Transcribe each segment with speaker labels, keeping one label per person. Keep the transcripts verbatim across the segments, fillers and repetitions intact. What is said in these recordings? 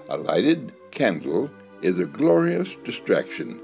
Speaker 1: A lighted candle is a glorious distraction.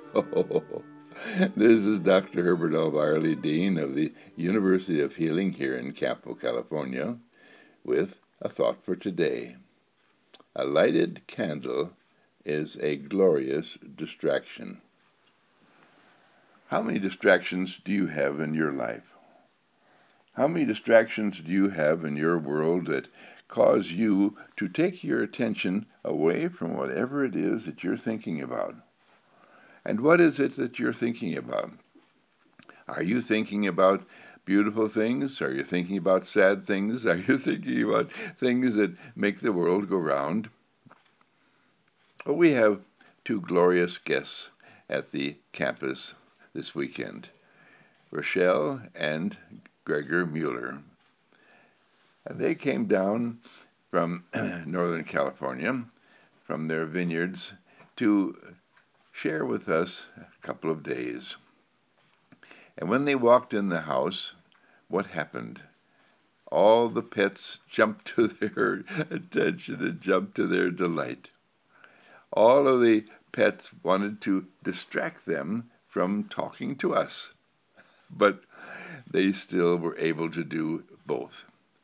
Speaker 1: This is Doctor Herbert L. Byerly, Dean of the University of Healing here in Campo, California, with a thought for today. A lighted candle is a glorious distraction. How many distractions do you have in your life? How many distractions do you have in your world that cause you to take your attention away from whatever it is that you're thinking about? And what is it that you're thinking about? Are you thinking about beautiful things? Are you thinking about sad things? Are you thinking about things that make the world go round? Well, we have two glorious guests at the campus this weekend, Rochelle and Gregor Mueller. And they came down from Northern California, from their vineyards, to share with us a couple of days. And when they walked in the house, what happened? All the pets jumped to their attention and jumped to their delight. All of the pets wanted to distract them from talking to us, but they still were able to do both.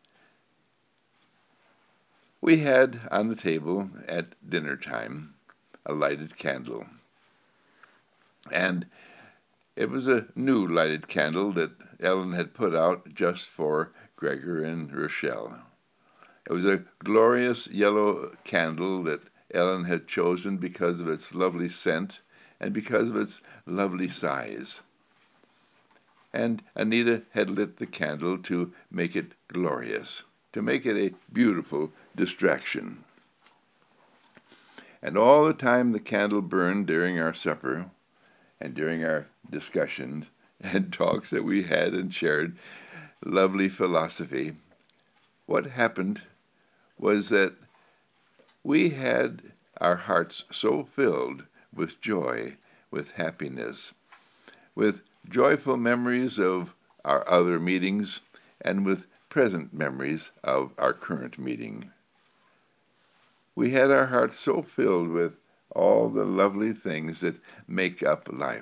Speaker 1: We had on the table at dinner time a lighted candle, and it was a new lighted candle that Ellen had put out just for Gregor and Rochelle. It was a glorious yellow candle that Ellen had chosen because of its lovely scent and because of its lovely size. And Anita had lit the candle to make it glorious, to make it a beautiful distraction. And all the time the candle burned during our supper and during our discussions and talks that we had and shared lovely philosophy, what happened was that we had our hearts so filled with joy, with happiness, with joyful memories of our other meetings, and with present memories of our current meeting. We had our hearts so filled with all the lovely things that make up life,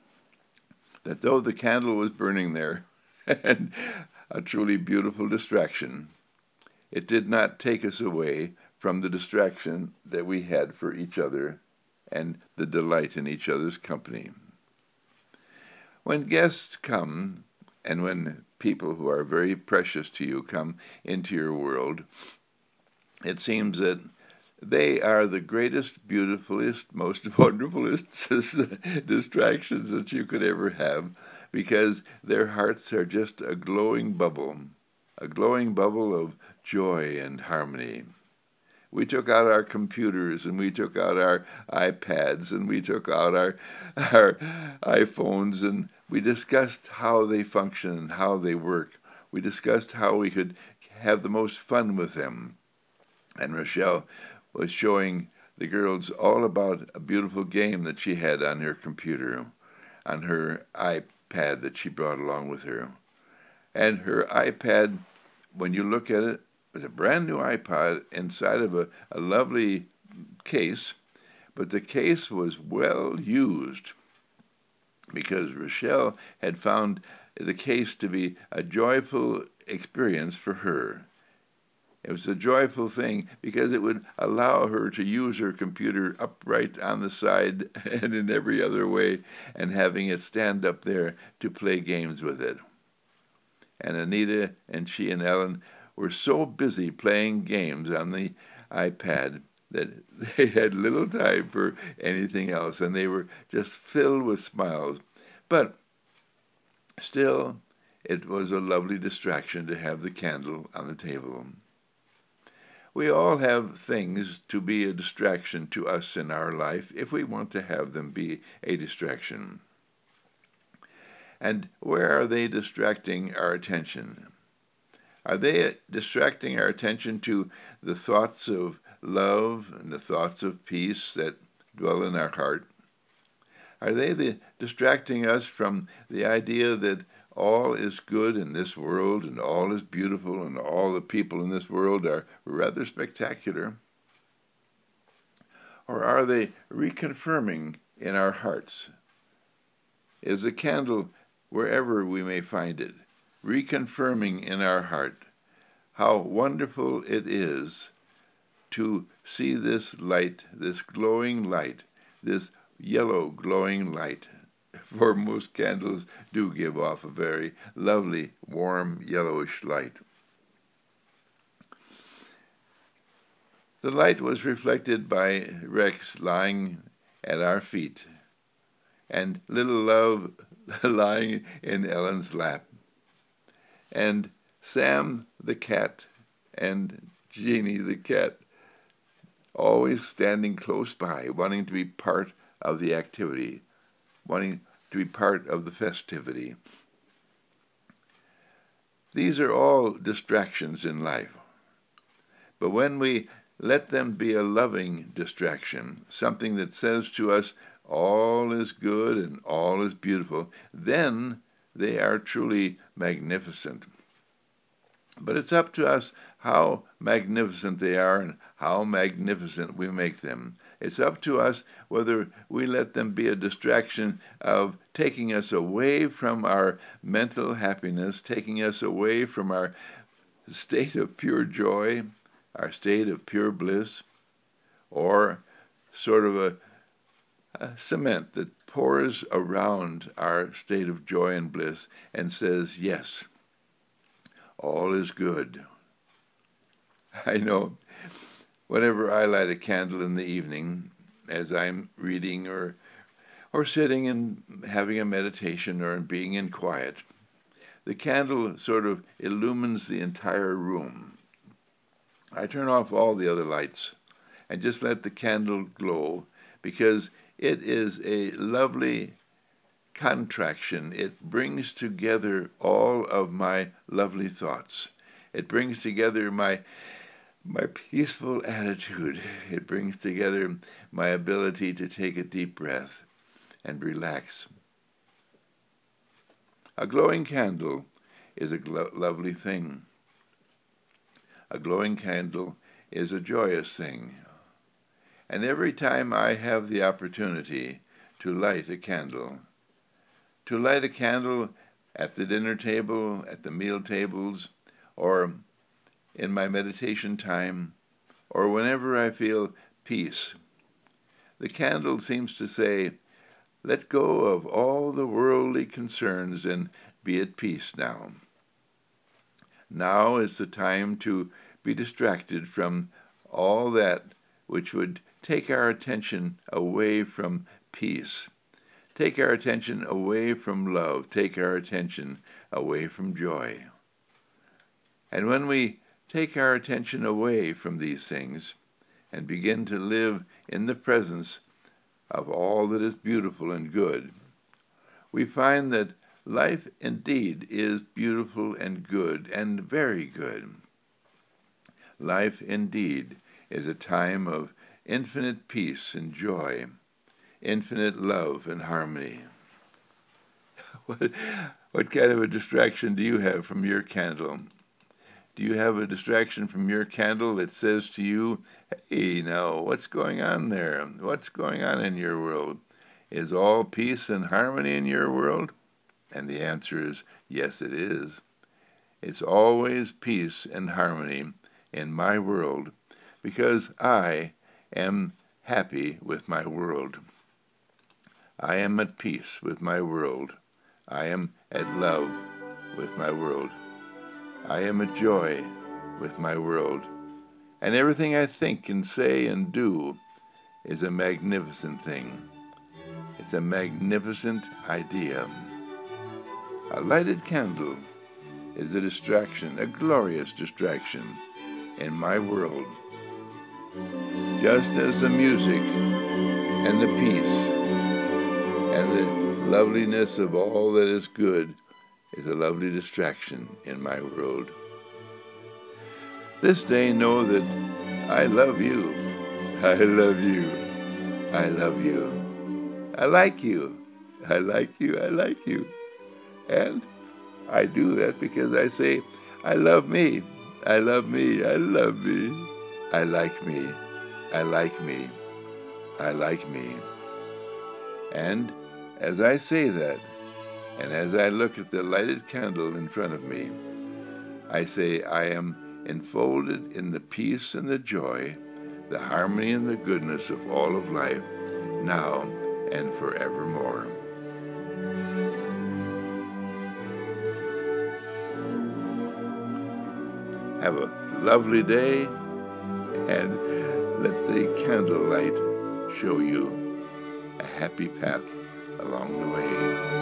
Speaker 1: that though the candle was burning there, and a truly beautiful distraction, it did not take us away from the distraction that we had for each other and the delight in each other's company. When guests come, and when people who are very precious to you come into your world, it seems that they are the greatest, beautifulest, most wonderfulest distractions that you could ever have, because their hearts are just a glowing bubble, a glowing bubble of joy and harmony. We took out our computers, and we took out our iPads, and we took out our, our iPhones, and we discussed how they function and how they work. We discussed how we could have the most fun with them. And Rochelle was showing the girls all about a beautiful game that she had on her computer, on her iPad that she brought along with her. And her iPad, when you look at it, was a brand new iPod inside of a, a lovely case, but the case was well used because Rochelle had found the case to be a joyful experience for her. It was a joyful thing because it would allow her to use her computer upright on the side and in every other way, and having it stand up there to play games with it. And Anita and she and Ellen were so busy playing games on the iPad that they had little time for anything else, and they were just filled with smiles. But still, it was a lovely distraction to have the candle on the table. We all have things to be a distraction to us in our life if we want to have them be a distraction. And where are they distracting our attention? Are they distracting our attention to the thoughts of love and the thoughts of peace that dwell in our heart? Are they the, distracting us from the idea that all is good in this world and all is beautiful and all the people in this world are rather spectacular? Or are they reconfirming in our hearts? Is the candle, wherever we may find it, reconfirming in our heart how wonderful it is to see this light, this glowing light, this yellow glowing light? For most candles do give off a very lovely, warm, yellowish light. The light was reflected by Rex lying at our feet, and little Love lying in Ellen's lap, and Sam the cat and Jeanie the cat always standing close by, wanting to be part of the activity, wanting to be part of the festivity. These are all distractions in life. But when we let them be a loving distraction, something that says to us, all is good and all is beautiful, then they are truly magnificent. But it's up to us how magnificent they are and how magnificent we make them. It's up to us whether we let them be a distraction of taking us away from our mental happiness, taking us away from our state of pure joy, our state of pure bliss, or sort of a, a cement that pours around our state of joy and bliss and says, yes, all is good. I know whenever I light a candle in the evening, as I'm reading or or sitting and having a meditation or being in quiet, the candle sort of illumines the entire room. I turn off all the other lights and just let the candle glow, because it is a lovely contraction. It brings together all of my lovely thoughts. It brings together my my peaceful attitude. It brings together my ability to take a deep breath and relax. A glowing candle is a glo- lovely thing. A glowing candle is a joyous thing. And every time I have the opportunity to light a candle, to light a candle at the dinner table, at the meal tables, or in my meditation time, or whenever I feel peace, the candle seems to say, let go of all the worldly concerns and be at peace now. Now is the time to be distracted from all that which would take our attention away from peace, take our attention away from love, take our attention away from joy. And when we take our attention away from these things and begin to live in the presence of all that is beautiful and good, we find that life indeed is beautiful and good and very good. Life indeed is a time of infinite peace and joy, infinite love and harmony. What, what kind of a distraction do you have from your candle? Do you have a distraction from your candle that says to you, hey, now, what's going on there? What's going on in your world? Is all peace and harmony in your world? And the answer is, yes, it is. It's always peace and harmony in my world, because I am happy with my world. I am at peace with my world. I am at love with my world. I am a joy with my world, and everything I think and say and do is a magnificent thing. It's a magnificent idea. A lighted candle is a distraction, a glorious distraction in my world, just as the music and the peace and the loveliness of all that is good is a lovely distraction in my world. This day know that I love you. I love you. I love you. I like you. I like you. I like you. And I do that because I say, I love me. I love me. I love me. I like me. I like me. I like me. And as I say that, and as I look at the lighted candle in front of me, I say I am enfolded in the peace and the joy, the harmony and the goodness of all of life, now and forevermore. Have a lovely day, and let the candlelight show you a happy path along the way.